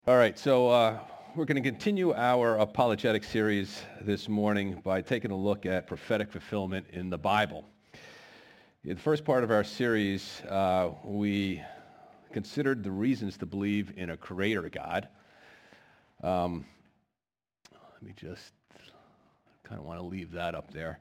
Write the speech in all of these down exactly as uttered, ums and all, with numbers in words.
All right, so uh, we're going to continue our apologetic series this morning by taking a look at prophetic fulfillment in the Bible. In the first part of our series, uh, we considered the reasons to believe in a creator God. Um, let me just kind of want to leave that up there.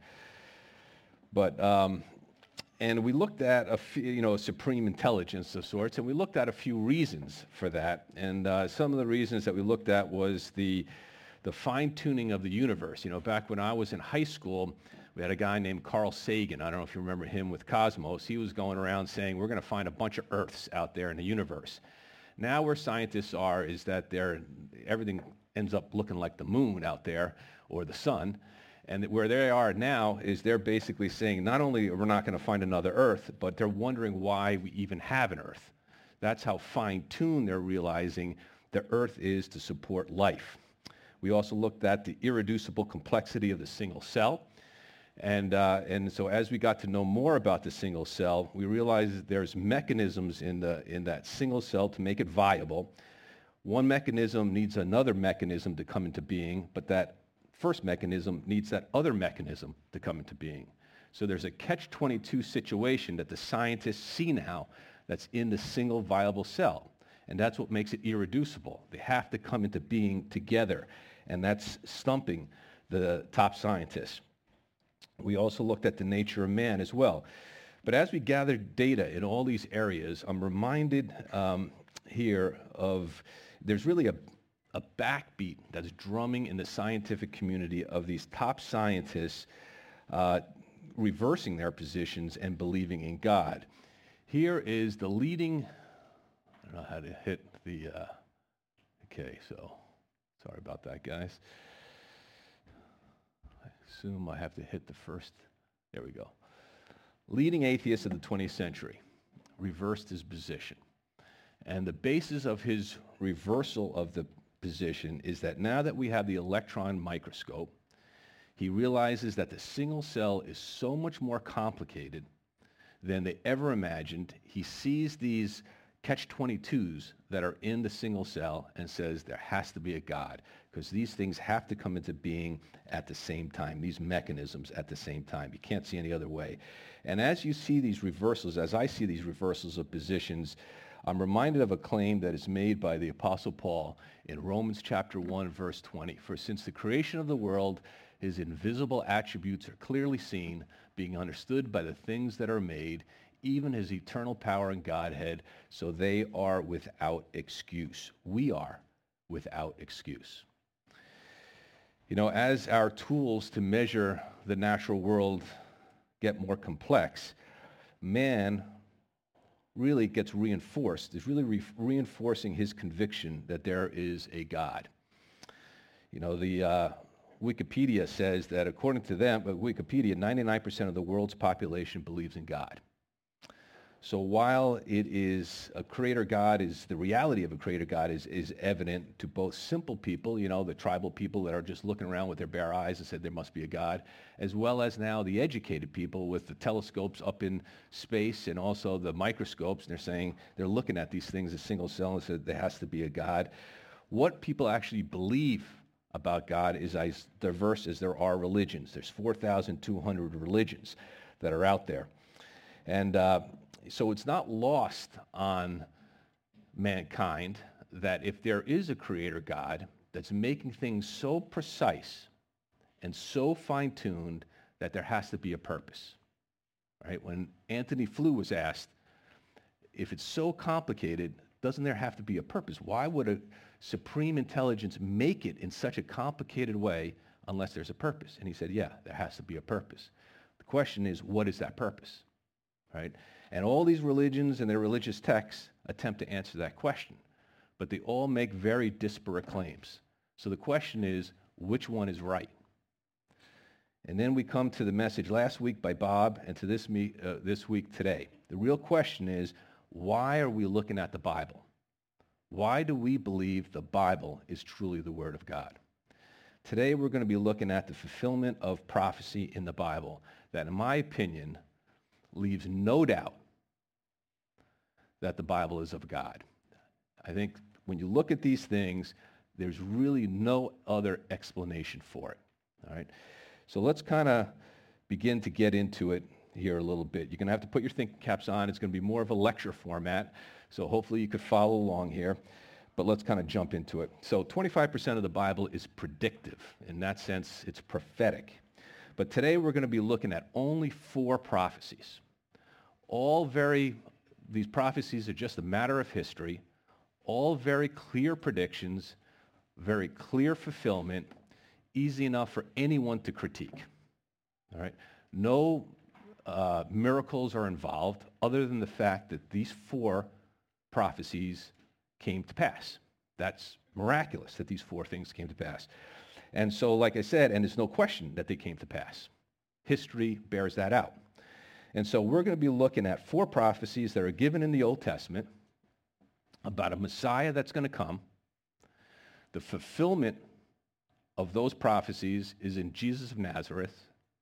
But um, And we looked at a few, you know, supreme intelligence of sorts, and we looked at a few reasons for that. And uh, some of the reasons that we looked at was the the fine-tuning of the universe. You know, back when I was in high school, we had a guy named Carl Sagan. I don't know if you remember him with Cosmos. He was going around saying, we're going to find a bunch of Earths out there in the universe. Now where scientists are is that they're, everything ends up looking like the moon out there, or the sun. And where they are now is they're basically saying not only are we not going to find another Earth, but they're wondering why we even have an Earth. That's how fine-tuned they're realizing the Earth is to support life. We also looked at the irreducible complexity of the single cell. And, uh, and so as we got to know more about the single cell, we realized that there's mechanisms in, the, in that single cell to make it viable. One mechanism needs another mechanism to come into being, but that first mechanism needs that other mechanism to come into being. So there's a catch twenty-two situation that the scientists see now that's in the single viable cell. And that's what makes it irreducible. They have to come into being together. And that's stumping the top scientists. We also looked at the nature of man as well. But as we gather data in all these areas, I'm reminded um, here of there's really a a backbeat that's drumming in the scientific community of these top scientists uh, reversing their positions and believing in God. Here is the leading, I don't know how to hit the, uh, okay, so sorry about that, guys. I assume I have to hit the first, there we go. Leading atheist of the twentieth century reversed his position. And the basis of his reversal of the position is that now that we have the electron microscope, he realizes that the single cell is so much more complicated than they ever imagined. He sees these catch twenty-twos that are in the single cell and says there has to be a God, because these things have to come into being at the same time, these mechanisms at the same time. You can't see any other way. And as you see these reversals, as I see these reversals of positions, I'm reminded of a claim that is made by the Apostle Paul in Romans chapter one, verse twenty. For since the creation of the world, his invisible attributes are clearly seen, being understood by the things that are made, even his eternal power and Godhead, so they are without excuse. We are without excuse. You know, as our tools to measure the natural world get more complex, man really gets reinforced, is really re- reinforcing his conviction that there is a God. You know, the uh, Wikipedia says that according to them, but Wikipedia, ninety-nine percent of the world's population believes in God. So while it is a creator God, is the reality of a creator God is, is evident to both simple people, you know, the tribal people that are just looking around with their bare eyes and said there must be a God, as well as now the educated people with the telescopes up in space and also the microscopes, and they're saying they're looking at these things as single cell and said there has to be a God. What people actually believe about God is as diverse as there are religions. There's four thousand two hundred religions that are out there. And uh, so it's not lost on mankind that if there is a creator God that's making things so precise and so fine-tuned that there has to be a purpose. Right? When Antony Flew was asked, if it's so complicated, doesn't there have to be a purpose? Why would a supreme intelligence make it in such a complicated way unless there's a purpose? And he said, yeah, there has to be a purpose. The question is, what is that purpose? Right? And all these religions and their religious texts attempt to answer that question, but they all make very disparate claims. So the question is, which one is right? And then we come to the message last week by Bob and to this, me, uh, this week today. The real question is, why are we looking at the Bible? Why do we believe the Bible is truly the Word of God? Today we're going to be looking at the fulfillment of prophecy in the Bible that, in my opinion, leaves no doubt that the Bible is of God. I think When you look at these things, there's really no other explanation for it. All right? So let's kind of begin to get into it here a little bit. You're going to have to put your thinking caps on. It's going to be more of a lecture format, so hopefully you could follow along here. But let's kind of jump into it. So twenty-five percent of the Bible is predictive. In that sense, it's prophetic. But today we're going to be looking at only four prophecies. All very, these prophecies are just a matter of history, all very clear predictions, very clear fulfillment, easy enough for anyone to critique. All right? No uh, miracles are involved other than the fact that these four prophecies came to pass. That's miraculous that these four things came to pass. And so, like I said, and there's no question that they came to pass. History bears that out. And so we're going to be looking at four prophecies that are given in the Old Testament about a Messiah that's going to come. The fulfillment of those prophecies is in Jesus of Nazareth,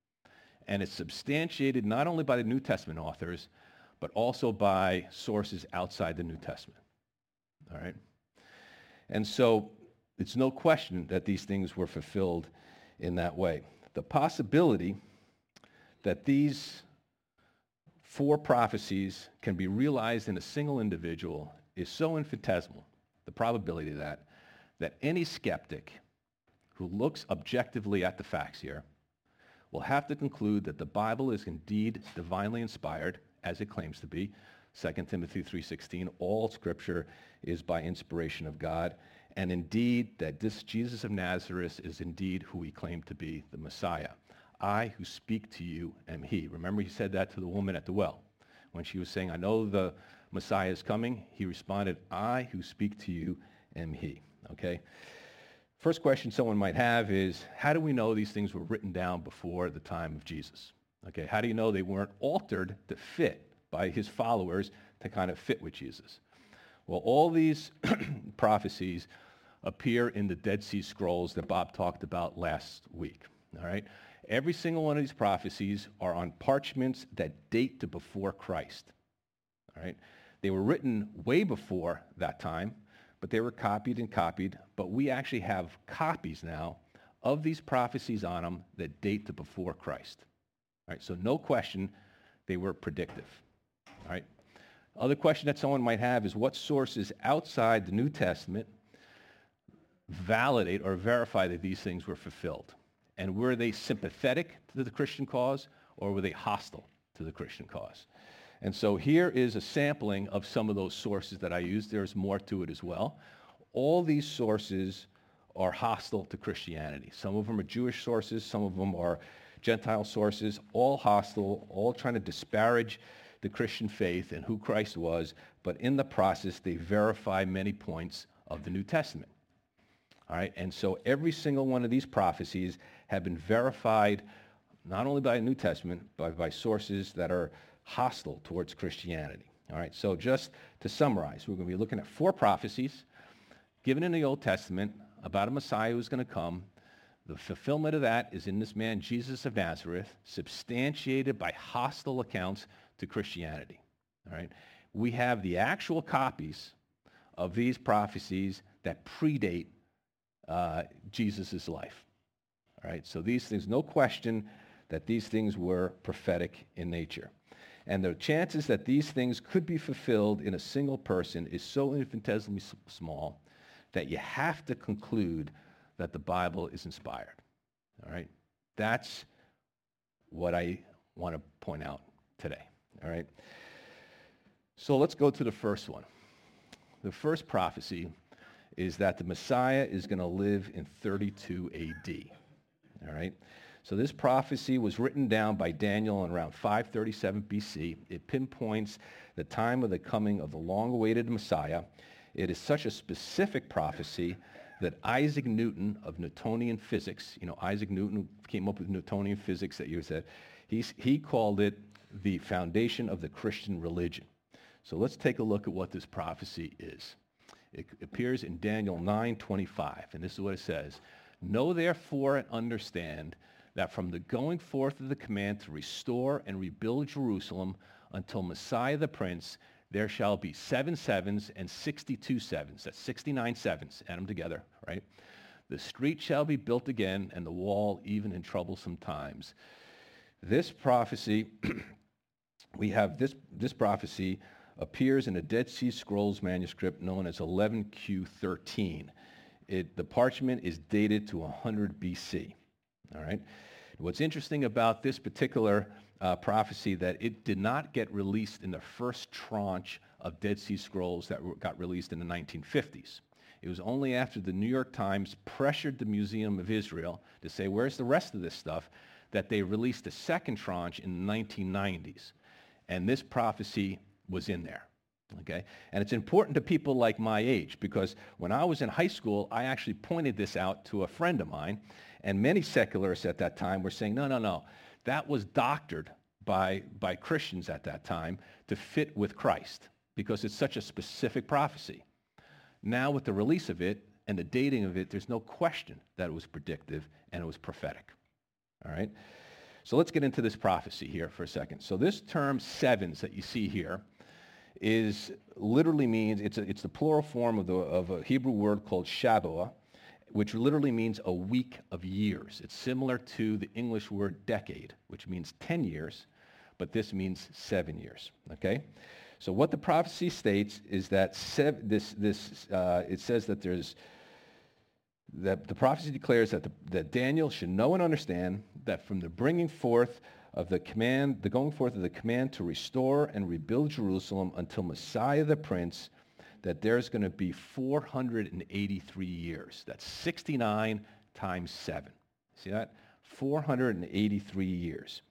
and it's substantiated not only by the New Testament authors, but also by sources outside the New Testament. All right? And so it's no question that these things were fulfilled in that way. The possibility that these four prophecies can be realized in a single individual is so infinitesimal, the probability of that, that any skeptic who looks objectively at the facts here will have to conclude that the Bible is indeed divinely inspired, as it claims to be. Second Timothy three sixteen, all scripture is by inspiration of God, and indeed that this Jesus of Nazareth is indeed who he claimed to be, the Messiah. I who speak to you am he. Remember, he said that to the woman at the well. When she was saying, I know the Messiah is coming, he responded, I who speak to you am he. Okay? First question someone might have is, how do we know these things were written down before the time of Jesus? Okay, how do you know they weren't altered to fit by his followers to kind of fit with Jesus? Well, all these prophecies appear in the Dead Sea Scrolls that Bob talked about last week. All right? Every single one of these prophecies are on parchments that date to before Christ. All right? They were written way before that time, but they were copied and copied. But we actually have copies now of these prophecies on them that date to before Christ. All right? So no question, they were predictive. All right? Other question that someone might have is what sources outside the New Testament validate or verify that these things were fulfilled? And were they sympathetic to the Christian cause, or were they hostile to the Christian cause? And so here is a sampling of some of those sources that I used. There's more to it as well. All these sources are hostile to Christianity. Some of them are Jewish sources. Some of them are Gentile sources, all hostile, all trying to disparage the Christian faith and who Christ was. But in the process, they verify many points of the New Testament. All right, and so every single one of these prophecies have been verified not only by the New Testament, but by sources that are hostile towards Christianity. All right, so just to summarize, we're going to be looking at four prophecies given in the Old Testament about a Messiah who's going to come. The fulfillment of that is in this man, Jesus of Nazareth, substantiated by hostile accounts to Christianity. All right, we have the actual copies of these prophecies that predate Uh, Jesus' life. All right, so these things, no question that these things were prophetic in nature. And the chances that these things could be fulfilled in a single person is so infinitesimally small that you have to conclude that the Bible is inspired. All right, that's what I want to point out today. All right, so let's go to the first one. The first prophecy is that the Messiah is going to live in thirty-two A D. All right? So this prophecy was written down by Daniel in around five thirty-seven B C. It pinpoints the time of the coming of the long-awaited Messiah. It is such a specific prophecy that Isaac Newton of Newtonian physics, you know, Isaac Newton came up with Newtonian physics that you said, he's, he called it the foundation of the Christian religion. So let's take a look at what this prophecy is. It appears in Daniel nine twenty-five, and this is what it says. Know therefore and understand that from the going forth of the command to restore and rebuild Jerusalem until Messiah the Prince, there shall be seven sevens and sixty-two sevens. That's sixty-nine sevens. Add them together, right? The street shall be built again, and the wall even in troublesome times. This prophecy, we have this, this prophecy appears in a Dead Sea Scrolls manuscript known as eleven Q thirteen. It, the parchment is dated to one hundred B C, all right? What's interesting about this particular uh, prophecy that it did not get released in the first tranche of Dead Sea Scrolls that were, got released in the nineteen fifties. It was only after the New York Times pressured the Museum of Israel to say, where's the rest of this stuff, that they released a second tranche in the nineteen nineties. And this prophecy was in there, okay? And it's important to people like my age because when I was in high school, I actually pointed this out to a friend of mine, and many secularists at that time were saying, no, no, no, that was doctored by, by Christians at that time to fit with Christ because it's such a specific prophecy. Now with the release of it and the dating of it, there's no question that it was predictive and it was prophetic, all right? So let's get into this prophecy here for a second. So this term sevens that you see here is literally means, it's, a, it's the plural form of, the, of a Hebrew word called Shabbat, which literally means a week of years. It's similar to the English word decade, which means ten years, but this means seven years, okay? So what the prophecy states is that sev- this, this, uh, it says that there's, that the prophecy declares that, the, that Daniel should know and understand that from the bringing forth of the command, the going forth of the command to restore and rebuild Jerusalem until Messiah the Prince, that there's going to be four hundred eighty-three years. That's sixty-nine times seven. See that? four hundred eighty-three years.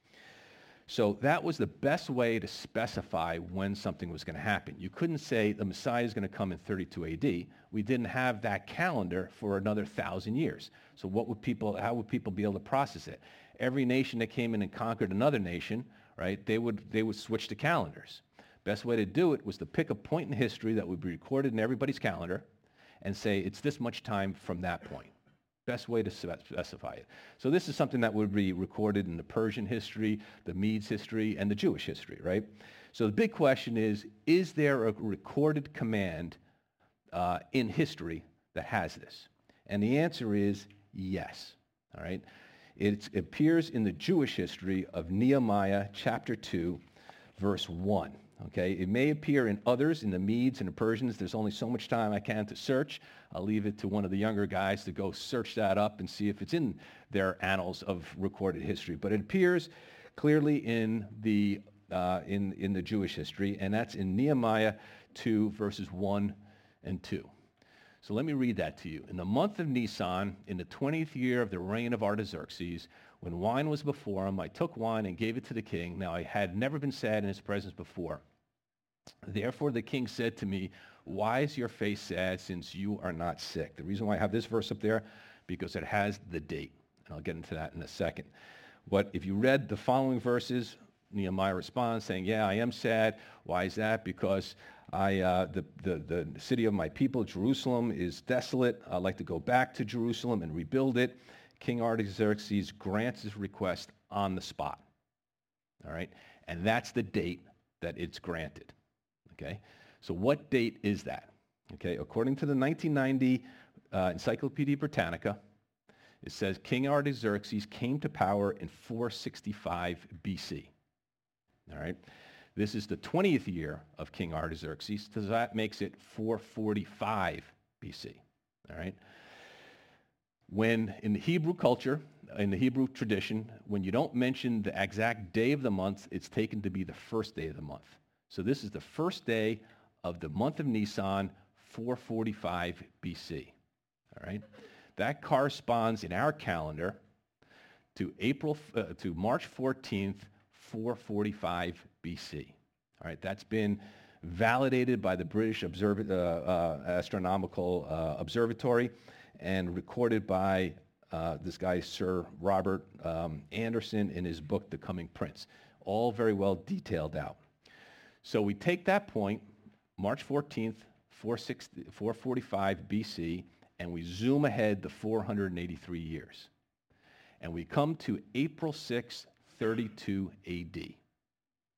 So that was the best way to specify when something was going to happen. You couldn't say the Messiah is going to come in thirty-two A D. We didn't have that calendar for another thousand years. So what would people, how would people be able to process it? Every nation that came in and conquered another nation, right, they would, they would switch to calendars. Best way to do it was to pick a point in history that would be recorded in everybody's calendar and say it's this much time from that point. Best way to specify it. So this is something that would be recorded in the Persian history, the Medes history, and the Jewish history, right? So the big question is, is there a recorded command uh, in history that has this? And the answer is yes, all right? It appears in the Jewish history of Nehemiah chapter two, verse one. Okay, it may appear in others, in the Medes and the Persians. There's only so much time I can to search. I'll leave it to one of the younger guys to go search that up and see if it's in their annals of recorded history. But it appears clearly in the uh, in in the Jewish history, and that's in Nehemiah two, verses one and two. So let me read that to you. In the month of Nisan, in the twentieth year of the reign of Artaxerxes, when wine was before him, I took wine and gave it to the king. Now I had never been sad in his presence before. Therefore the king said to me, why is your face sad since you are not sick? The reason why I have this verse up there, because it has the date. And I'll get into that in a second. But if you read the following verses, Nehemiah responds saying, yeah, I am sad. Why is that? Because I, uh, the, the, the city of my people, Jerusalem, is desolate. I'd like to go back to Jerusalem and rebuild it. King Artaxerxes grants his request on the spot. All right? And that's the date that it's granted. Okay? So what date is that? Okay? According to the nineteen ninety uh, Encyclopedia Britannica, it says King Artaxerxes came to power in four sixty-five B C. All right? This is the twentieth year of King Artaxerxes, so that makes it four forty-five B C. All right? When in the Hebrew culture, in the Hebrew tradition, when you don't mention the exact day of the month, it's taken to be the first day of the month. So this is the first day of the month of Nisan, four forty-five B C. All right? That corresponds in our calendar to April uh, to March fourteenth, four forty-five B C. All right, that's been validated by the British Observ- uh, uh, Astronomical uh, Observatory and recorded by uh, this guy, Sir Robert um, Anderson, in his book, The Coming Prince. All very well detailed out. So we take that point, March fourteenth, four forty-five B C, and we zoom ahead to four hundred eighty-three years. And we come to April sixth, thirty-two A D.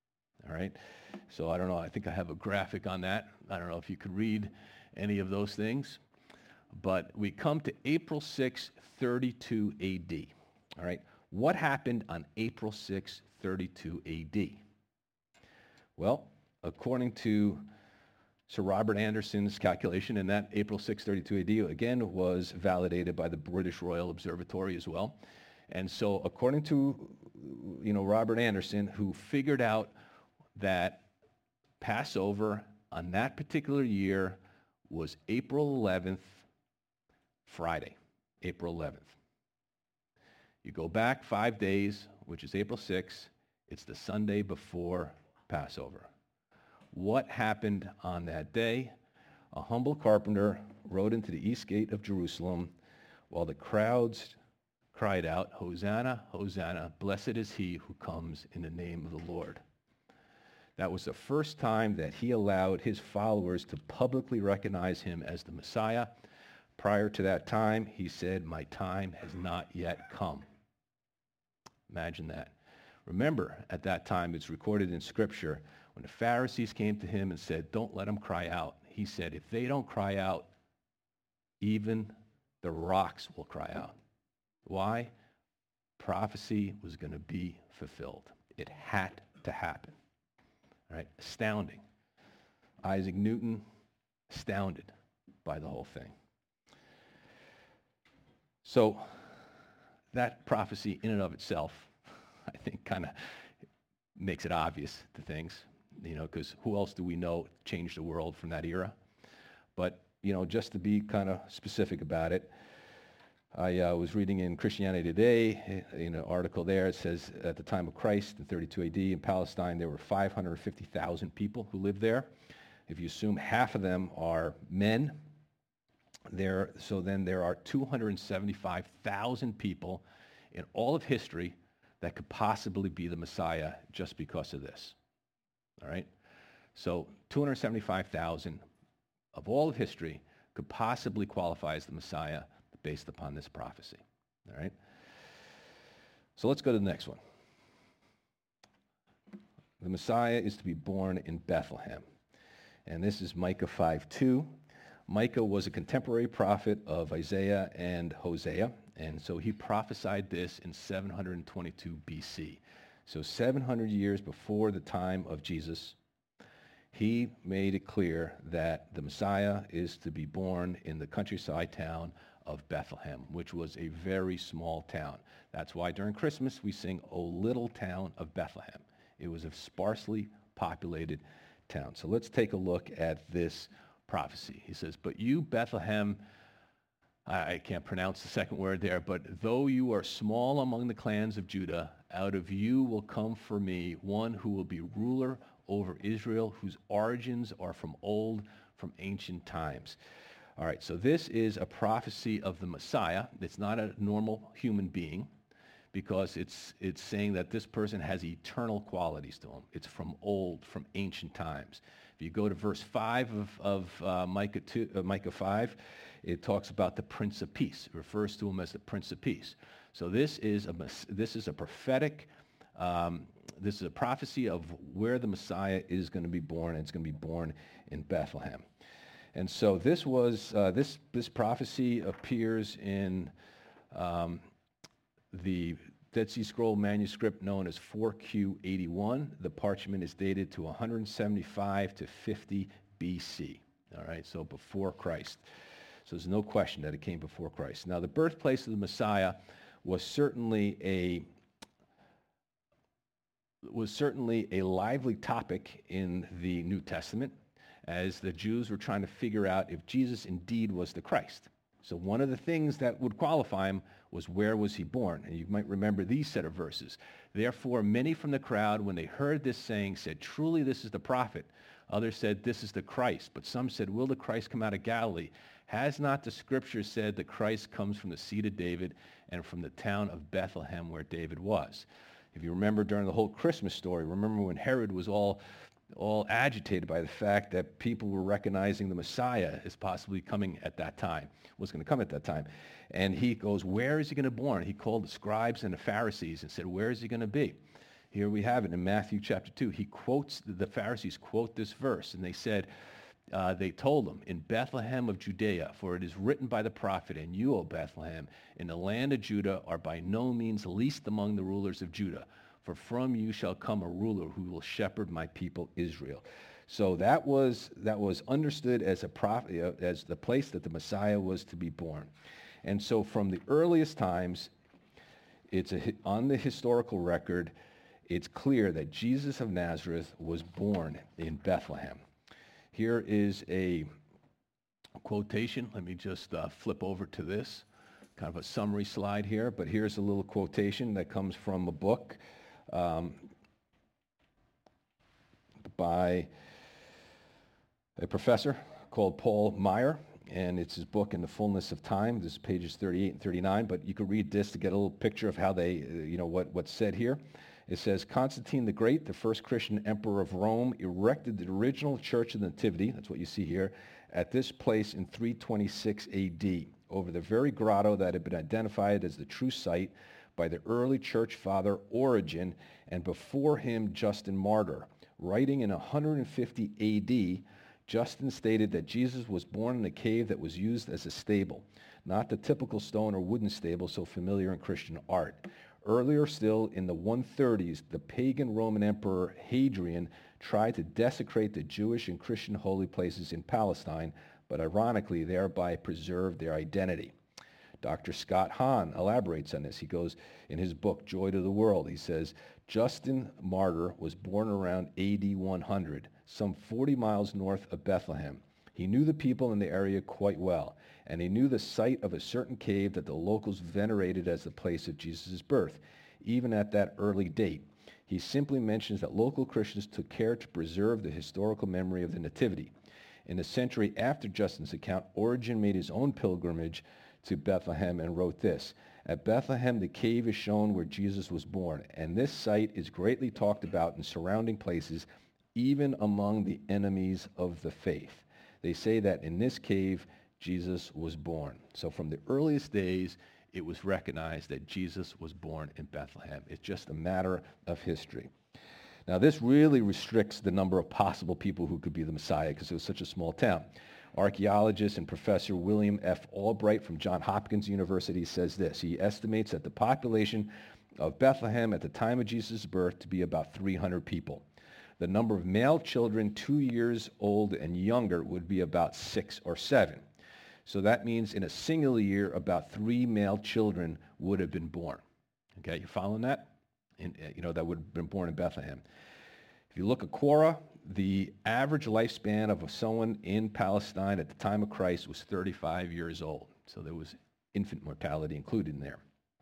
all right? So I don't know, I think I have a graphic on that. I don't know if you could read any of those things. But we come to April sixth, thirty-two A D, all right? What happened on April sixth, thirty-two A D? Well, according to Sir Robert Anderson's calculation, and that April sixth, thirty-two A D, again, was validated by the British Royal Observatory as well. And so according to, you know, Robert Anderson, who figured out that Passover on that particular year was April eleventh, Friday, April eleventh. You go back five days, which is April sixth, it's the Sunday before Passover. What happened on that day? A humble carpenter rode into the east gate of Jerusalem while the crowds cried out, "Hosanna, Hosanna, blessed is he who comes in the name of the Lord." That was the first time that he allowed his followers to publicly recognize him as the Messiah. Prior to that time, he said, "My time has not yet come." Imagine that. Remember, at that time, it's recorded in Scripture, when the Pharisees came to him and said, "Don't let them cry out," he said, "If they don't cry out, even the rocks will cry out." Why? Prophecy was going to be fulfilled. It had to happen. All right? Astounding. Isaac Newton, astounded by the whole thing. So that prophecy in and of itself, I think, kind of makes it obvious to things, you know, because who else do we know changed the world from that era? But, you know, just to be kind of specific about it, I uh, was reading in Christianity Today, in an article there, it says at the time of Christ in thirty-two A D in Palestine, there were five hundred fifty thousand people who lived there. If you assume half of them are men, there, so then there are two hundred seventy-five thousand people in all of history that could possibly be the Messiah just because of this. All right? So two hundred seventy-five thousand of all of history could possibly qualify as the Messiah based upon this prophecy. All right? So let's go to the next one. The Messiah is to be born in Bethlehem. And this is Micah five two. Micah was a contemporary prophet of Isaiah and Hosea, and so he prophesied this in seven hundred twenty-two B C. So seven hundred years before the time of Jesus, he made it clear that the Messiah is to be born in the countryside town of Bethlehem, which was a very small town. That's why during Christmas we sing, "O Little Town of Bethlehem." It was a sparsely populated town. So let's take a look at this prophecy. He says, "But you, Bethlehem," I can't pronounce the second word there, "but though you are small among the clans of Judah, out of you will come for me one who will be ruler over Israel, whose origins are from old, from ancient times." All right, so this is a prophecy of the Messiah. It's not a normal human being, because it's it's saying that this person has eternal qualities to him. It's from old, from ancient times. If you go to verse five of, of uh, Micah, two, uh, Micah five, it talks about the Prince of Peace. It refers to him as the Prince of Peace. So this is a, this is a prophetic, um, this is a prophecy of where the Messiah is going to be born, and it's going to be born in Bethlehem. And so this was, uh, this, this prophecy appears in um, the Dead Sea Scroll manuscript known as four Q eighty-one. The parchment is dated to one seventy-five to fifty B C. All right, so before Christ. So there's no question that it came before Christ. Now, the birthplace of the Messiah was certainly a was certainly a lively topic in the New Testament, as the Jews were trying to figure out if Jesus indeed was the Christ. So one of the things that would qualify him was, where was he born? And you might remember these set of verses. "Therefore many from the crowd, when they heard this saying, said, 'Truly this is the prophet.' Others said, 'This is the Christ.' But some said, 'Will the Christ come out of Galilee? Has not the scripture said the Christ comes from the seed of David and from the town of Bethlehem where David was?'" If you remember during the whole Christmas story, remember when Herod was all all agitated by the fact that people were recognizing the Messiah as possibly coming at that time, was going to come at that time. And he goes, "Where is he going to be born?" He called the scribes and the Pharisees and said, "Where is he going to be?" Here we have it in Matthew chapter two. He quotes, the Pharisees quote this verse, and they said, uh, they told him, in Bethlehem of Judea, for it is written by the prophet, and you, O Bethlehem, in the land of Judah, are by no means least among the rulers of Judah, for from you shall come a ruler who will shepherd my people Israel. So that was that was understood as a prophet, as the place that the Messiah was to be born. And so from the earliest times, it's a, on the historical record, it's clear that Jesus of Nazareth was born in Bethlehem. Here is a quotation. Let me just uh, flip over to this, kind of a summary slide here, but here's a little quotation that comes from a book um, by a professor called Paul Meyer, and it's his book In the Fullness of Time. This is pages thirty-eight and thirty-nine, but you can read this to get a little picture of how they, uh, you know, what, what's said here. It says, Constantine the Great, the first Christian emperor of Rome, erected the original Church of the Nativity, that's what you see here, at this place in three twenty-six A D, over the very grotto that had been identified as the true site by the early church father Origen, and before him Justin Martyr. Writing in one hundred fifty A D, Justin stated that Jesus was born in a cave that was used as a stable, not the typical stone or wooden stable so familiar in Christian art. Earlier still, in the one thirties, the pagan Roman Emperor Hadrian tried to desecrate the Jewish and Christian holy places in Palestine, but ironically thereby preserved their identity. Doctor Scott Hahn elaborates on this. He goes, in his book, Joy to the World, he says, Justin Martyr was born around A D one hundred, some forty miles north of Bethlehem. He knew the people in the area quite well, and he knew the site of a certain cave that the locals venerated as the place of Jesus' birth, even at that early date. He simply mentions that local Christians took care to preserve the historical memory of the Nativity. In the century after Justin's account, Origen made his own pilgrimage to Bethlehem and wrote this, At Bethlehem the cave is shown where Jesus was born, and this site is greatly talked about in surrounding places, even among the enemies of the faith. They say that in this cave Jesus was born. So from the earliest days, it was recognized that Jesus was born in Bethlehem. It's just a matter of history. Now, this really restricts the number of possible people who could be the Messiah because it was such a small town. Archaeologist and Professor William F. Albright from Johns Hopkins University says this. He estimates that the population of Bethlehem at the time of Jesus' birth to be about three hundred people. The number of male children two years old and younger would be about six or seven. So that means in a single year, about three male children would have been born. Okay, you following that? In, you know, that would have been born in Bethlehem. If you look at Quora, the average lifespan of someone in Palestine at the time of Christ was thirty-five years old. So there was infant mortality included in there.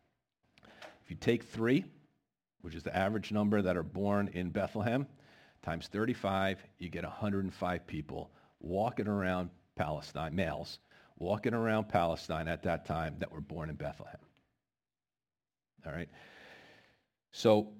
If you take three, which is the average number that are born in Bethlehem, times thirty-five, you get one hundred five people walking around Palestine, males, walking around Palestine at that time that were born in Bethlehem. All right? So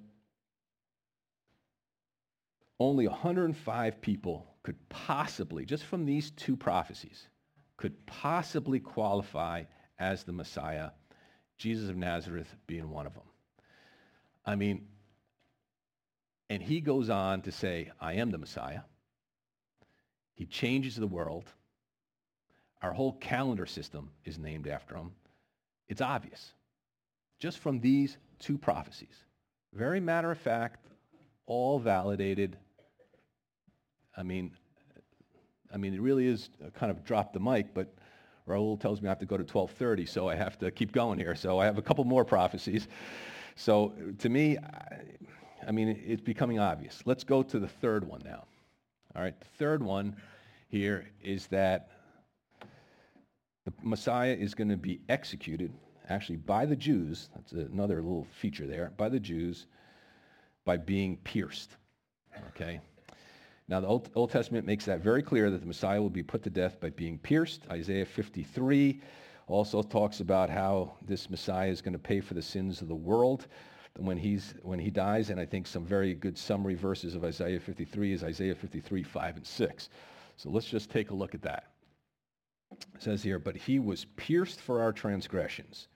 only one hundred five people could possibly, just from these two prophecies, could possibly qualify as the Messiah, Jesus of Nazareth being one of them. I mean, and he goes on to say, I am the Messiah. He changes the world. Our whole calendar system is named after him. It's obvious, just from these two prophecies. Very matter of fact, all validated. I mean, I mean, it really is kind of drop the mic, but Raul tells me I have to go to twelve thirty, so I have to keep going here. So I have a couple more prophecies. So to me, I, I mean, it's becoming obvious. Let's go to the third one now. All right, the third one here is that the Messiah is going to be executed, actually by the Jews. That's another little feature there, by the Jews, by being pierced. Okay? Now, the Old, Old Testament makes that very clear that the Messiah will be put to death by being pierced. Isaiah fifty-three also talks about how this Messiah is going to pay for the sins of the world when he's when he dies, and I think some very good summary verses of Isaiah fifty-three is Isaiah fifty-three, five and six. So let's just take a look at that. It says here, but he was pierced for our transgressions.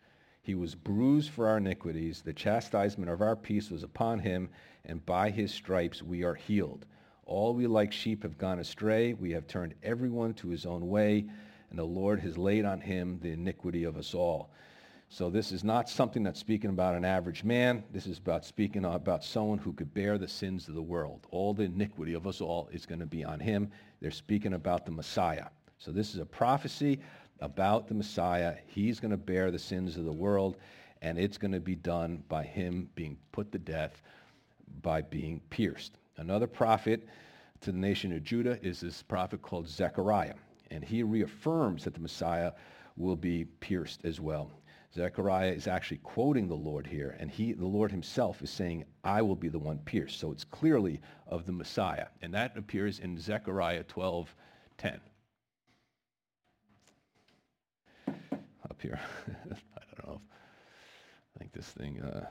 He was bruised for our iniquities. The chastisement of our peace was upon him, and by his stripes we are healed. All we like sheep have gone astray. We have turned everyone to his own way, and the Lord has laid on him the iniquity of us all. So this is not something that's speaking about an average man. This is about speaking about someone who could bear the sins of the world. All the iniquity of us all is going to be on him. They're speaking about the Messiah. So this is a prophecy about the Messiah. He's going to bear the sins of the world, and it's going to be done by him being put to death by being pierced. Another prophet to the nation of Judah is this prophet called Zechariah, and he reaffirms that the Messiah will be pierced as well. Zechariah is actually quoting the Lord here, and he, the Lord himself is saying, I will be the one pierced. So it's clearly of the Messiah, and that appears in Zechariah twelve ten. Up here. I don't know. If, I think this thing, uh,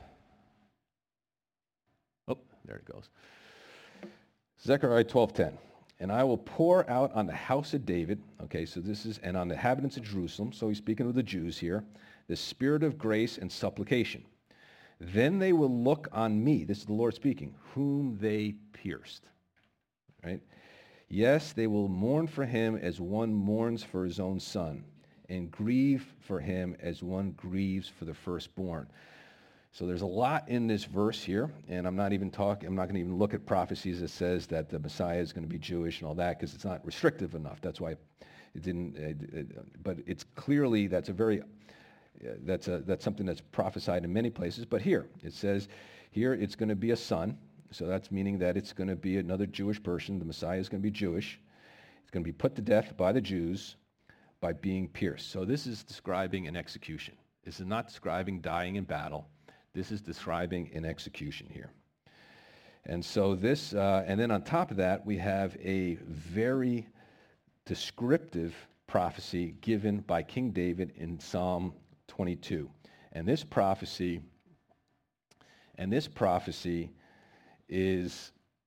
oh, there it goes. Zechariah twelve ten. And I will pour out on the house of David, okay, so this is, and on the inhabitants of Jerusalem, so he's speaking of the Jews here, the spirit of grace and supplication. Then they will look on me, this is the Lord speaking, whom they pierced, right? Yes, they will mourn for him as one mourns for his own son, and grieve for him as one grieves for the firstborn. So there's a lot in this verse here, and I'm not even talking, I'm not going to even look at prophecies that says that the Messiah is going to be Jewish and all that, because it's not restrictive enough. That's why it didn't, it, it, but it's clearly, that's a very, uh, that's a that's something that's prophesied in many places. But here, it says, here it's going to be a son, so that's meaning that it's going to be another Jewish person. The Messiah is going to be Jewish. It's going to be put to death by the Jews by being pierced. So this is describing an execution. This is not describing dying in battle. This is describing an execution here. And so this, uh, and then on top of that, we have a very descriptive prophecy given by King David in Psalm twenty-two. And this prophecy, and this prophecy is,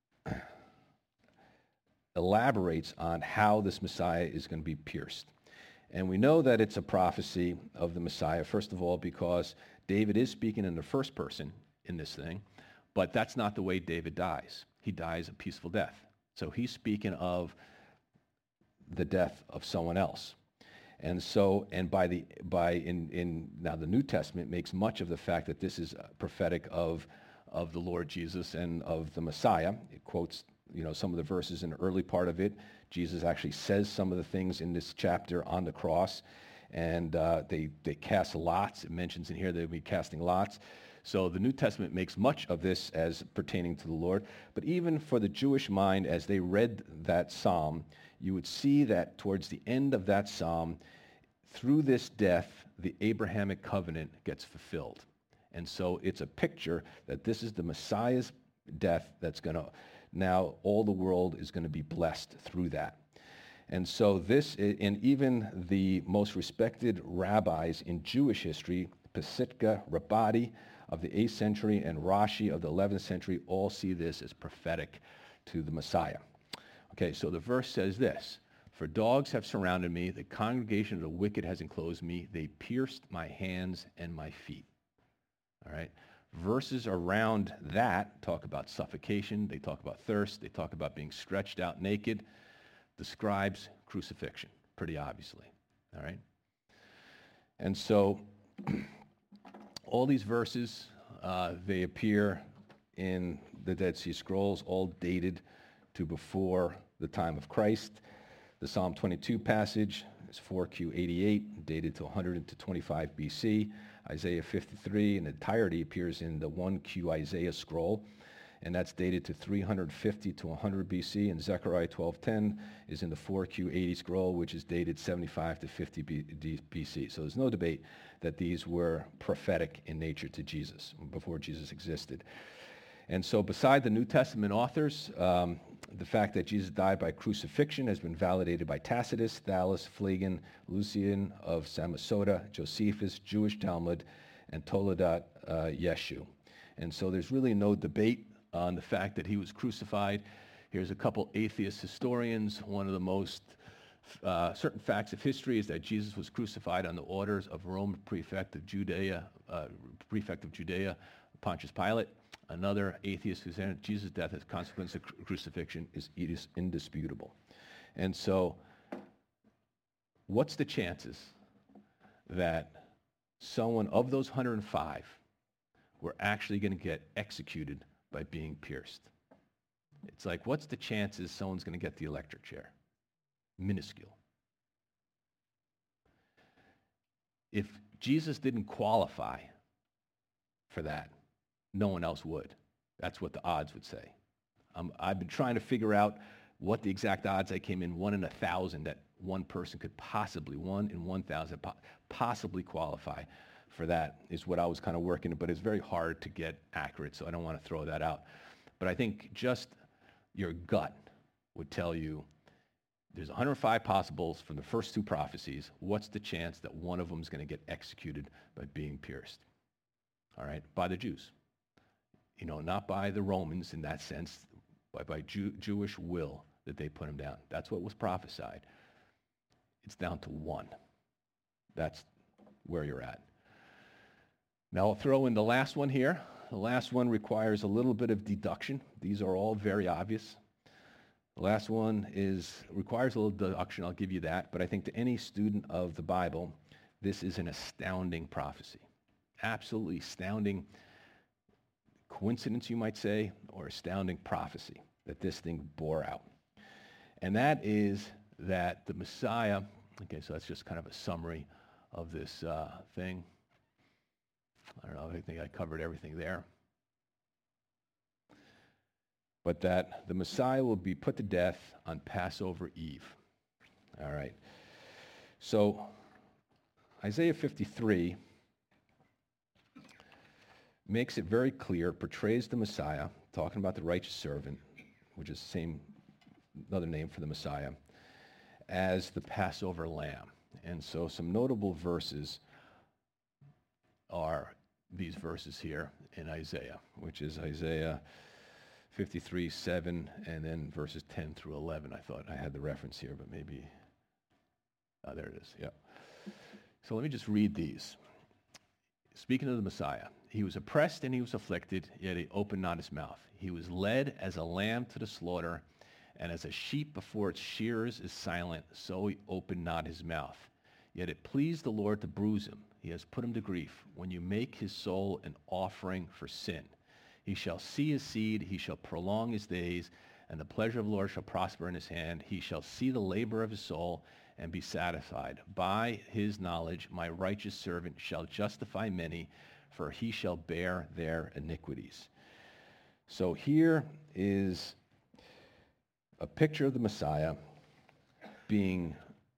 elaborates on how this Messiah is going to be pierced. And we know that it's a prophecy of the Messiah, first of all, because David is speaking in the first person in this thing, but that's not the way David dies. He dies a peaceful death. So he's speaking of the death of someone else. And so, and by the, by, in, in, now the New Testament makes much of the fact that this is prophetic of, of the Lord Jesus and of the Messiah. It quotes, you know, some of the verses in the early part of it. Jesus actually says some of the things in this chapter on the cross. And uh, they, they cast lots. It mentions in here they'll be casting lots. So the New Testament makes much of this as pertaining to the Lord. But even for the Jewish mind, as they read that psalm, you would see that towards the end of that psalm, through this death, the Abrahamic covenant gets fulfilled. And so it's a picture that this is the Messiah's death that's going to, now all the world is going to be blessed through that. And so this, and even the most respected rabbis in Jewish history, Pesachia, Rabadi of the eighth century and Rashi of the eleventh century, all see this as prophetic to the Messiah. Okay, so the verse says this, for dogs have surrounded me, the congregation of the wicked has enclosed me, they pierced my hands and my feet. All right, verses around that talk about suffocation, they talk about thirst, they talk about being stretched out naked, describes crucifixion, pretty obviously, all right? And so all these verses, uh, they appear in the Dead Sea Scrolls, all dated to before the time of Christ. The Psalm twenty-two passage is four Q eighty-eight, dated to one hundred to twenty-five B C. Isaiah fifty-three in entirety appears in the one Q Isaiah scroll, and that's dated to three hundred fifty to one hundred B C, and Zechariah twelve ten is in the four Q eighty scroll, which is dated seventy-five to fifty B C. So there's no debate that these were prophetic in nature to Jesus, before Jesus existed. And so beside the New Testament authors, um, the fact that Jesus died by crucifixion has been validated by Tacitus, Thallus, Phlegon, Lucian of Samosata, Josephus, Jewish Talmud, and Toledat uh, Yeshu. And so there's really no debate on the fact that he was crucified. Here's a couple atheist historians. One of the most Uh, certain facts of history is that Jesus was crucified on the orders of Roman prefect of Judea, uh, prefect of Judea, Pontius Pilate. Another atheist who said Jesus' death as a consequence of cru- crucifixion is, is indisputable. And so, what's the chances that someone of those one hundred five were actually going to get executed by being pierced? It's like, what's the chances someone's going to get the electric chair? Minuscule. If Jesus didn't qualify for that, no one else would. That's what the odds would say. Um, I've been trying to figure out what the exact odds. I came in one in a thousand that one person could possibly, one in one thousand, po- possibly qualify for that is what I was kind of working, but it's very hard to get accurate, so I don't want to throw that out. But I think just your gut would tell you there's one hundred five possibles from the first two prophecies. What's the chance that one of them is going to get executed by being pierced? All right, by the Jews. You know, not by the Romans in that sense, but by Jew- Jewish will that they put him down. That's what was prophesied. It's down to one. That's where you're at. Now I'll throw in the last one here. The last one requires a little bit of deduction. These are all very obvious. The last one is requires a little deduction. I'll give you that. But I think to any student of the Bible, this is an astounding prophecy. Absolutely astounding coincidence, you might say, or astounding prophecy that this thing bore out. And that is that the Messiah, okay, so that's just kind of a summary of this uh, thing. I don't know, I think I covered everything there. But that the Messiah will be put to death on Passover Eve. All right. So Isaiah fifty-three makes it very clear, portrays the Messiah, talking about the righteous servant, which is the same, another name for the Messiah, as the Passover lamb. And so some notable verses are these verses here in Isaiah, which is Isaiah fifty-three, seven, and then verses ten through eleven. I thought I had the reference here, but maybe, oh, there it is, yeah. So let me just read these. Speaking of the Messiah, he was oppressed and he was afflicted, yet he opened not his mouth. He was led as a lamb to the slaughter, and as a sheep before its shearers is silent, so he opened not his mouth. Yet it pleased the Lord to bruise him. He has put him to grief. When you make his soul an offering for sin, he shall see his seed, he shall prolong his days, and the pleasure of the Lord shall prosper in his hand. He shall see the labor of his soul and be satisfied. By his knowledge my righteous servant shall justify many, for he shall bear their iniquities. So here is a picture of the Messiah being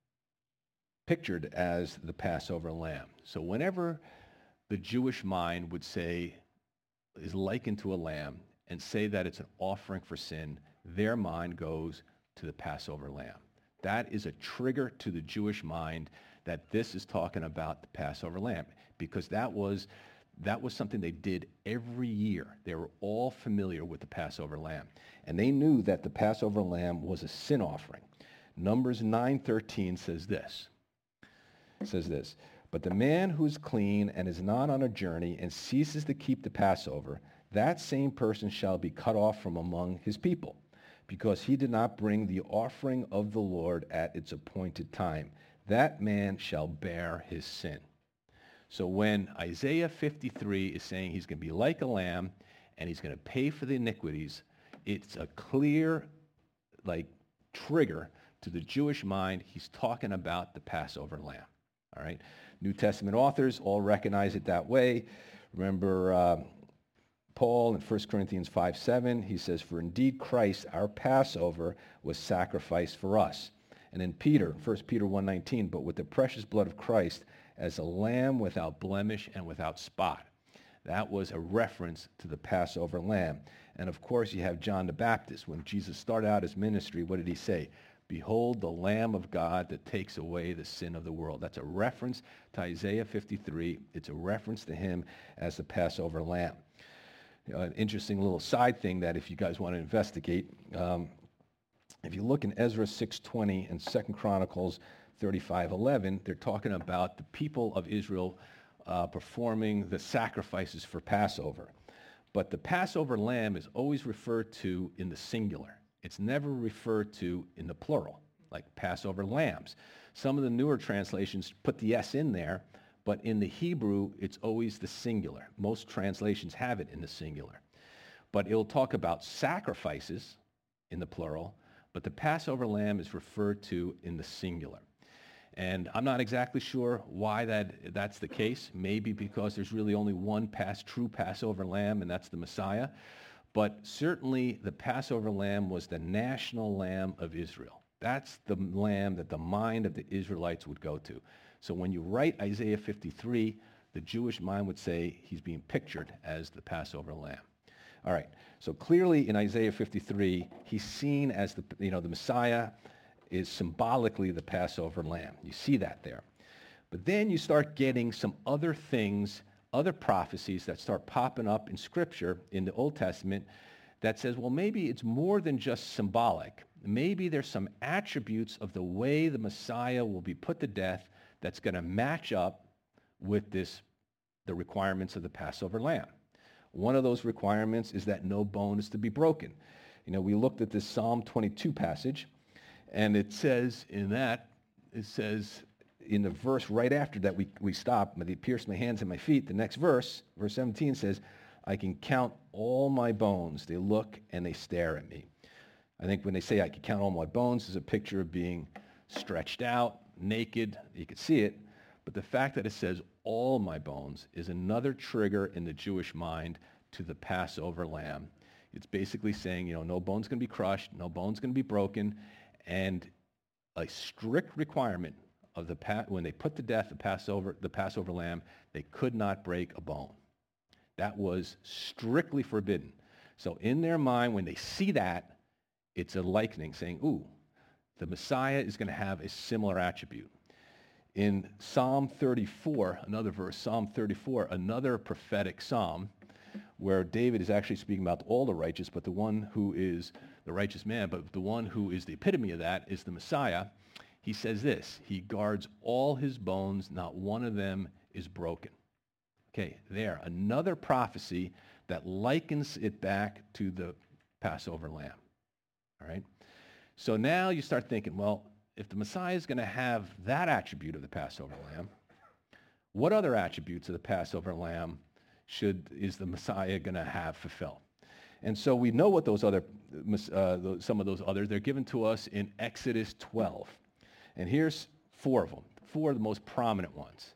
pictured as the Passover lamb. So whenever the Jewish mind would say, is likened to a lamb, and say that it's an offering for sin, their mind goes to the Passover lamb. That is a trigger to the Jewish mind that this is talking about the Passover lamb, because that was that was something they did every year. They were all familiar with the Passover lamb, and they knew that the Passover lamb was a sin offering. Numbers nine thirteen says this. It says this, but the man who is clean and is not on a journey and ceases to keep the Passover, that same person shall be cut off from among his people, because he did not bring the offering of the Lord at its appointed time. That man shall bear his sin. So when Isaiah fifty-three is saying he's going to be like a lamb and he's going to pay for the iniquities, it's a clear, like, trigger to the Jewish mind. He's talking about the Passover lamb. All right? New Testament authors all recognize it that way. Remember uh, Paul in First Corinthians five seven, he says, for indeed Christ, our Passover, was sacrificed for us. And in Peter, First Peter one nineteen, but with the precious blood of Christ as a lamb without blemish and without spot. That was a reference to the Passover lamb. And of course, you have John the Baptist. When Jesus started out his ministry, what did he say? Behold the Lamb of God that takes away the sin of the world. That's a reference to Isaiah fifty-three. It's a reference to him as the Passover lamb. You know, an interesting little side thing that if you guys want to investigate, um, If you look in Ezra six twenty and Second Chronicles thirty-five eleven, they're talking about the people of Israel uh, performing the sacrifices for Passover. But the Passover lamb is always referred to in the singular. It's never referred to in the plural, like Passover lambs. Some of the newer translations put the S in there, but in the Hebrew, it's always the singular. Most translations have it in the singular. But it'll talk about sacrifices in the plural, but the Passover lamb is referred to in the singular. And I'm not exactly sure why that, that's the case. Maybe because there's really only one past, true Passover lamb, and that's the Messiah. But certainly the Passover lamb was the national lamb of Israel. That's the lamb that the mind of the Israelites would go to. So when you write Isaiah fifty-three, the Jewish mind would say he's being pictured as the Passover lamb. All right, so clearly in Isaiah fifty-three, he's seen as the, you know, the Messiah is symbolically the Passover lamb. You see that there. But then you start getting some other things, other prophecies that start popping up in Scripture in the Old Testament that says, well, maybe it's more than just symbolic. Maybe there's some attributes of the way the Messiah will be put to death that's going to match up with this, the requirements of the Passover lamb. One of those requirements is that no bone is to be broken. You know, we looked at this Psalm twenty-two passage, and it says in that, it says in the verse right after that we, we stop, they pierced my hands and my feet. The next verse, verse seventeen says, I can count all my bones. They look and they stare at me. I think when they say I can count all my bones is a picture of being stretched out, naked. You could see it. But the fact that it says all my bones is another trigger in the Jewish mind to the Passover lamb. It's basically saying, you know, no bone's going to be crushed, no bone's going to be broken, and a strict requirement of the pa- when they put to death the Passover, the Passover lamb, they could not break a bone. That was strictly forbidden. So in their mind, when they see that, it's a likening, saying, ooh, the Messiah is going to have a similar attribute. In Psalm thirty-four, another verse, Psalm thirty-four, another prophetic psalm, where David is actually speaking about all the righteous, but the one who is the righteous man, but the one who is the epitome of that is the Messiah. He says this, he guards all his bones, not one of them is broken. Okay, there, another prophecy that likens it back to the Passover lamb. All right? So now you start thinking, well, if the Messiah is going to have that attribute of the Passover lamb, what other attributes of the Passover lamb should is the Messiah going to have fulfilled? And so we know what those other, uh, those, some of those others, they're given to us in Exodus twelve. And here's four of them, four of the most prominent ones.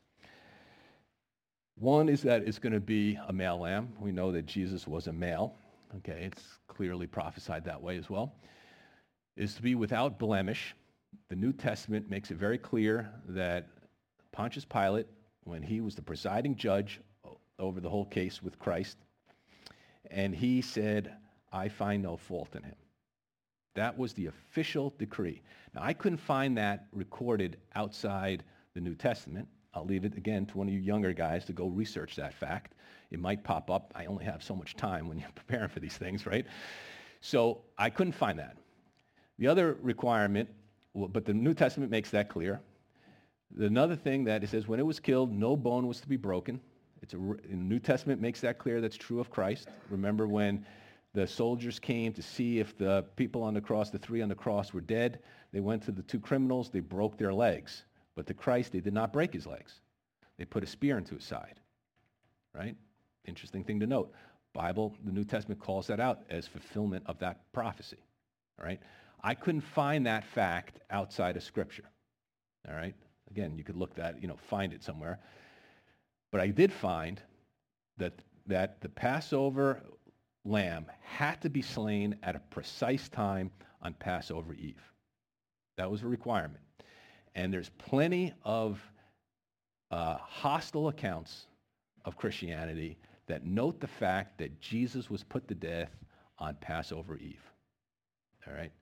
One is that it's going to be a male lamb. We know that Jesus was a male. Okay, it's clearly prophesied that way as well. Is to be without blemish. The New Testament makes it very clear that Pontius Pilate, when he was the presiding judge over the whole case with Christ, and he said, I find no fault in him. That was the official decree. Now, I couldn't find that recorded outside the New Testament. I'll leave it, again, to one of you younger guys to go research that fact. It might pop up. I only have so much time when you're preparing for these things, right? So I couldn't find that. The other requirement, but the New Testament makes that clear. Another thing that it says, when it was killed, no bone was to be broken. It's a, the New Testament makes that clear. That's true of Christ. Remember when the soldiers came to see if the people on the cross, the three on the cross, were dead. They went to the two criminals. They broke their legs. But to Christ, they did not break his legs. They put a spear into his side. Right? Interesting thing to note. Bible, the New Testament calls that out as fulfillment of that prophecy. All right? I couldn't find that fact outside of Scripture. All right? Again, you could look that, you know, find it somewhere. But I did find that that the Passover lamb had to be slain at a precise time on Passover Eve. That was a requirement. And there's plenty of uh, hostile accounts of Christianity that note the fact that Jesus was put to death on Passover Eve. All right?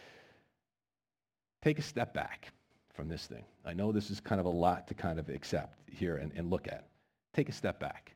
Take a step back from this thing. I know this is kind of a lot to kind of accept here and, and look at. Take a step back.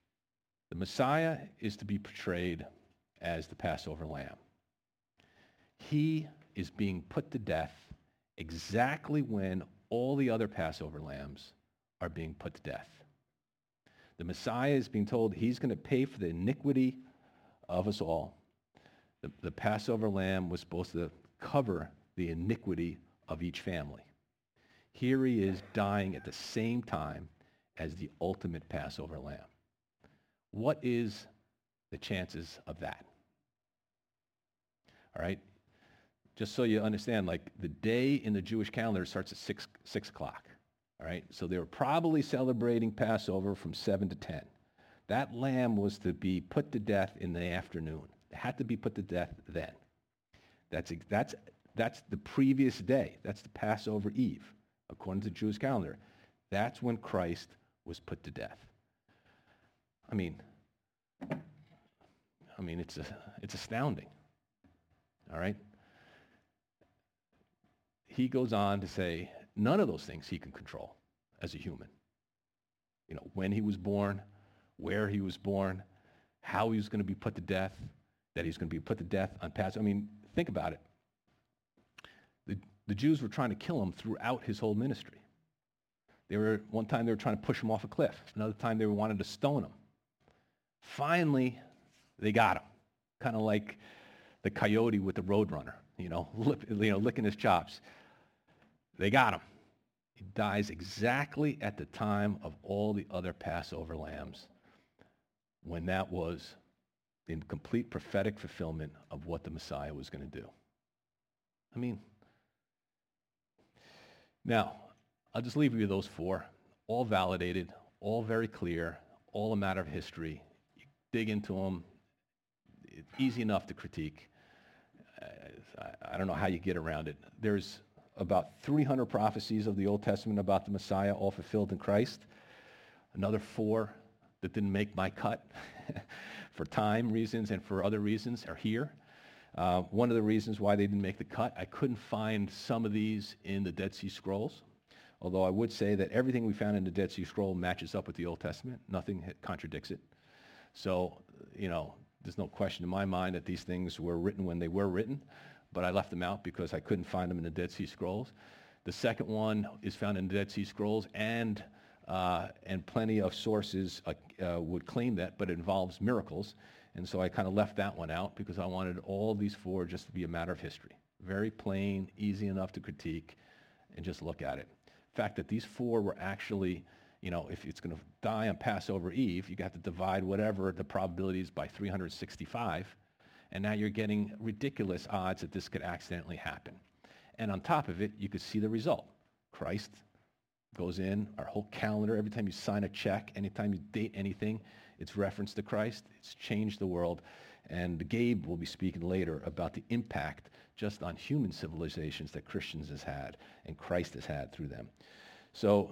The Messiah is to be portrayed as the Passover lamb. He is being put to death exactly when all the other Passover lambs are being put to death. The Messiah is being told he's going to pay for the iniquity of us all. The, the Passover lamb was supposed to cover the iniquity of each family. Here he is dying at the same time as the ultimate Passover lamb. What is the chances of that? All right? Just so you understand, like the day in the Jewish calendar starts at six, six o'clock. All right? So they were probably celebrating Passover from seven to ten. That lamb was to be put to death in the afternoon. It had to be put to death then. That's, that's, that's the previous day. That's the Passover Eve, according to the Jewish calendar. That's when Christ was put to death. I mean, I mean, it's a, it's astounding. All right? He goes on to say, none of those things he can control as a human. You know, when he was born, where he was born, how he was going to be put to death, that he's going to be put to death on Passover. I mean, think about it. The, the Jews were trying to kill him throughout his whole ministry. They were, one time they were trying to push him off a cliff. Another time they wanted to stone him. Finally, they got him. Kind of like the coyote with the roadrunner, you know, lip, you know, licking his chops. They got him. He dies exactly at the time of all the other Passover lambs, when that was in complete prophetic fulfillment of what the Messiah was going to do. I mean, now, I'll just leave you with those four, all validated, all very clear, all a matter of history. You dig into them, it's easy enough to critique. I, I don't know how you get around it. There's about three hundred prophecies of the Old Testament about the Messiah, all fulfilled in Christ. Another four that didn't make my cut for time reasons and for other reasons are here. Uh, one of the reasons why they didn't make the cut, I couldn't find some of these in the Dead Sea Scrolls, although I would say that everything we found in the Dead Sea Scroll matches up with the Old Testament. Nothing contradicts it. So, you know, there's no question in my mind that these things were written when they were written, but I left them out because I couldn't find them in the Dead Sea Scrolls. The second one is found in the Dead Sea Scrolls, and uh, and plenty of sources uh, uh, would claim that, but it involves miracles. And so I kind of left that one out because I wanted all these four just to be a matter of history. Very plain, easy enough to critique, and just look at it. The fact that these four were actually, you know, if it's going to die on Passover Eve, you got to divide whatever the probability is by three hundred sixty-five, and now you're getting ridiculous odds that this could accidentally happen. And on top of it, you could see the result. Christ goes in, our whole calendar, every time you sign a check, anytime you date anything, it's reference to Christ. It's changed the world. And Gabe will be speaking later about the impact just on human civilizations that Christians has had and Christ has had through them. So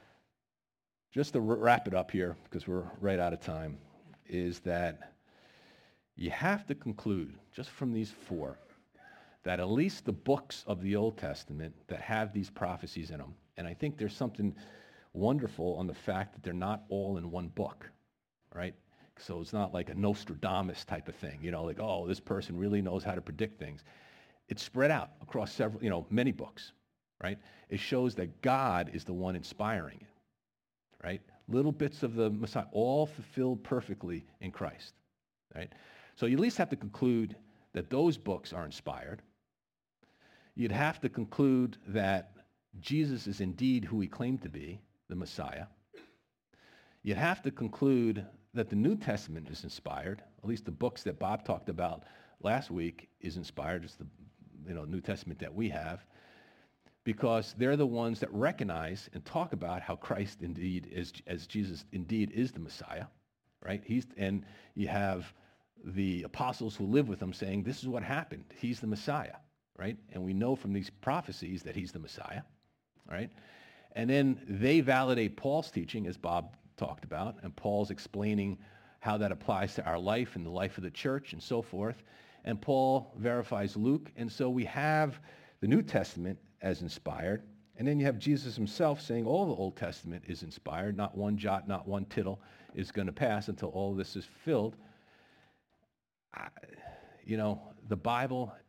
just to wrap it up here, because we're right out of time, is that you have to conclude, just from these four, that at least the books of the Old Testament that have these prophecies in them, and I think there's something wonderful on the fact that they're not all in one book, right? So it's not like a Nostradamus type of thing, you know, like, oh, this person really knows how to predict things. It's spread out across several, you know, many books, right? It shows that God is the one inspiring it, right? Little bits of the Messiah, all fulfilled perfectly in Christ, right? So you at least have to conclude that those books are inspired. You'd have to conclude that Jesus is indeed who he claimed to be, the Messiah. You'd have to conclude that the New Testament is inspired, at least the books that Bob talked about last week is inspired, just the you know, New Testament that we have, because they're the ones that recognize and talk about how Christ indeed is, as Jesus indeed is the Messiah, right? He's, and you have the apostles who live with him saying, this is what happened. He's the Messiah, right? And we know from these prophecies that he's the Messiah, right? And then they validate Paul's teaching, as Bob talked about, and Paul's explaining how that applies to our life and the life of the church and so forth. And Paul verifies Luke, and so we have the New Testament as inspired, and then you have Jesus himself saying all the Old Testament is inspired, not one jot, not one tittle is going to pass until all this is filled. I, you know, the Bible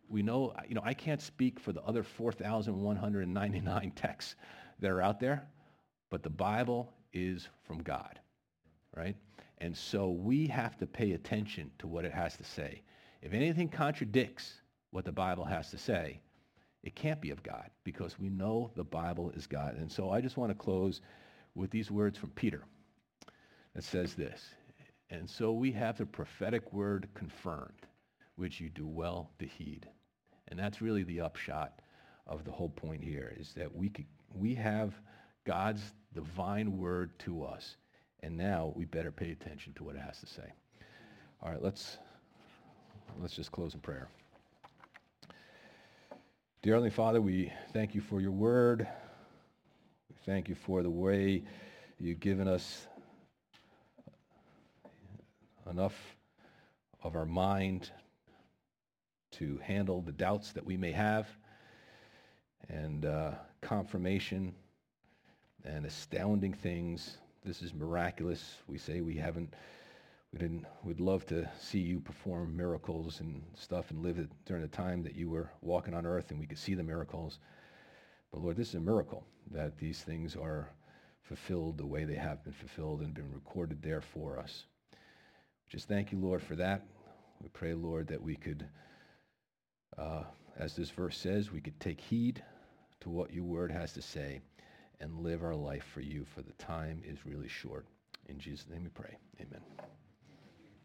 We know, you know, I can't speak for the other four thousand one hundred ninety-nine texts that are out there, but the Bible is from God, right? And so we have to pay attention to what it has to say. If anything contradicts what the Bible has to say, it can't be of God, because we know the Bible is God. And so I just want to close with these words from Peter that says this: and so we have the prophetic word confirmed, which you do well to heed. And that's really the upshot of the whole point here, is that we could, we have God's divine word to us, and now we better pay attention to what it has to say. All right, let's let's just close in prayer. Dear Heavenly Father, we thank you for your word. We thank you for the way you've given us enough of our mind to handle the doubts that we may have, and uh, confirmation and astounding things. This is miraculous. We say we haven't, we didn't, we'd love to see you perform miracles and stuff and live it during the time that you were walking on earth and we could see the miracles. But Lord, this is a miracle that these things are fulfilled the way they have been fulfilled and been recorded there for us. Just thank you, Lord, for that. We pray, Lord, that we could, uh, as this verse says, we could take heed to what your word has to say and live our life for you, for the time is really short. In Jesus' name we pray. Amen.